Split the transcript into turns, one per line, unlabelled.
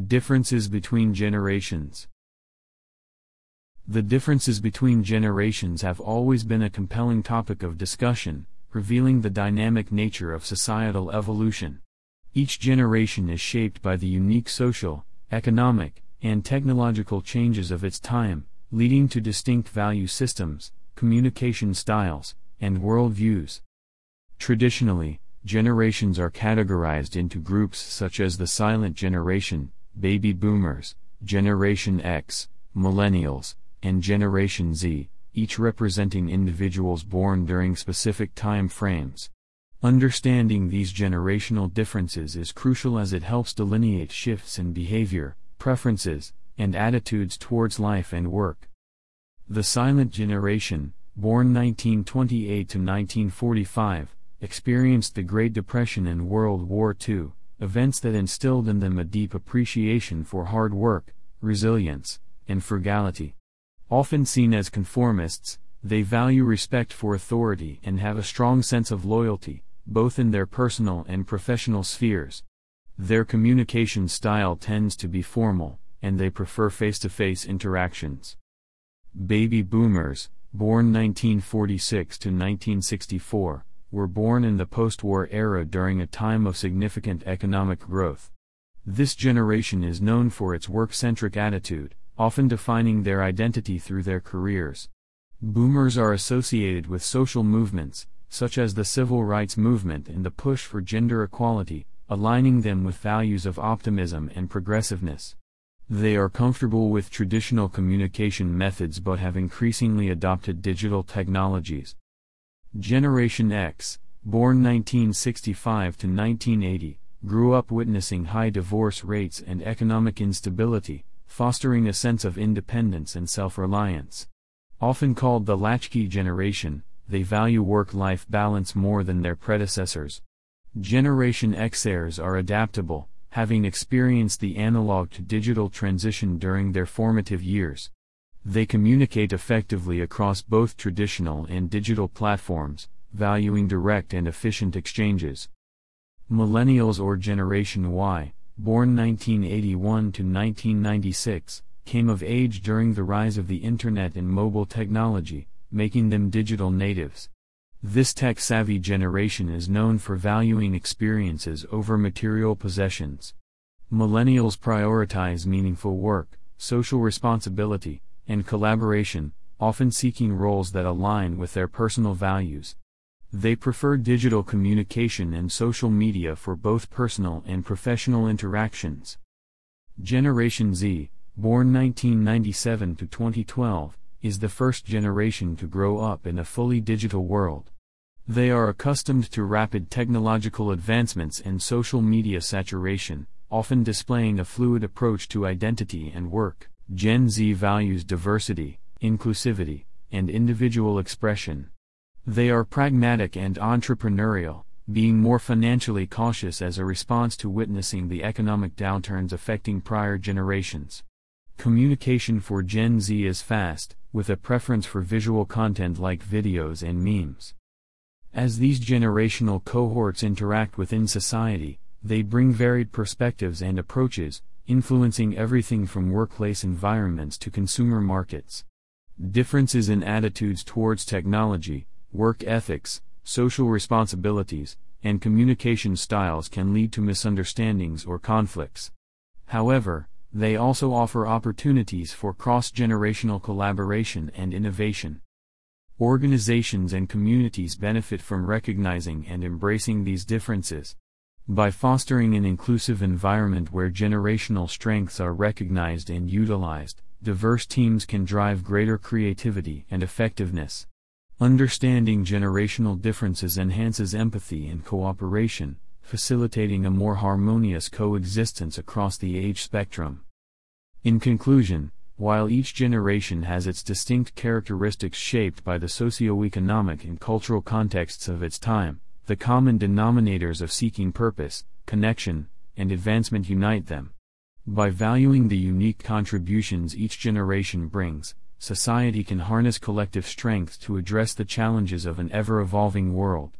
Differences between generations. The differences between generations have always been a compelling topic of discussion, revealing the dynamic nature of societal evolution. Each generation is shaped by the unique social, economic, and technological changes of its time, leading to distinct value systems, communication styles, and worldviews. Traditionally, generations are categorized into groups such as the Silent Generation, Baby Boomers, Generation X, Millennials, and Generation Z, each representing individuals born during specific time frames. Understanding these generational differences is crucial as it helps delineate shifts in behavior, preferences, and attitudes towards life and work. The Silent Generation, born 1928 to 1945, experienced the Great Depression and World War II, events that instilled in them a deep appreciation for hard work, resilience, and frugality. Often seen as conformists, they value respect for authority and have a strong sense of loyalty, both in their personal and professional spheres. Their communication style tends to be formal, and they prefer face-to-face interactions. Baby Boomers, born 1946 to 1964, were born in the post-war era during a time of significant economic growth. This generation is known for its work-centric attitude, often defining their identity through their careers. Boomers are associated with social movements, such as the civil rights movement and the push for gender equality, aligning them with values of optimism and progressiveness. They are comfortable with traditional communication methods but have increasingly adopted digital technologies. Generation X, born 1965 to 1980, grew up witnessing high divorce rates and economic instability, fostering a sense of independence and self-reliance. Often called the latchkey generation, they value work-life balance more than their predecessors. Generation Xers are adaptable, having experienced the analog-to-digital transition during their formative years. They communicate effectively across both traditional and digital platforms, valuing direct and efficient exchanges. Millennials or Generation Y, born 1981 to 1996, came of age during the rise of the Internet and mobile technology, making them digital natives. This tech-savvy generation is known for valuing experiences over material possessions. Millennials prioritize meaningful work, social responsibility, and collaboration, often seeking roles that align with their personal values. They prefer digital communication and social media for both personal and professional interactions. Generation Z, born 1997 to 2012, is the first generation to grow up in a fully digital world. They are accustomed to rapid technological advancements and social media saturation, often displaying a fluid approach to identity and work. Gen Z values diversity, inclusivity, and individual expression. They are pragmatic and entrepreneurial, being more financially cautious as a response to witnessing the economic downturns affecting prior generations. Communication for Gen Z is fast, with a preference for visual content like videos and memes. As these generational cohorts interact within society, they bring varied perspectives and approaches, influencing everything from workplace environments to consumer markets. Differences in attitudes towards technology, work ethics, social responsibilities, and communication styles can lead to misunderstandings or conflicts. However, they also offer opportunities for cross-generational collaboration and innovation. Organizations and communities benefit from recognizing and embracing these differences. By fostering an inclusive environment where generational strengths are recognized and utilized, diverse teams can drive greater creativity and effectiveness. Understanding generational differences enhances empathy and cooperation, facilitating a more harmonious coexistence across the age spectrum. In conclusion, while each generation has its distinct characteristics shaped by the socio-economic and cultural contexts of its time, the common denominators of seeking purpose, connection, and advancement unite them. By valuing the unique contributions each generation brings, society can harness collective strength to address the challenges of an ever-evolving world.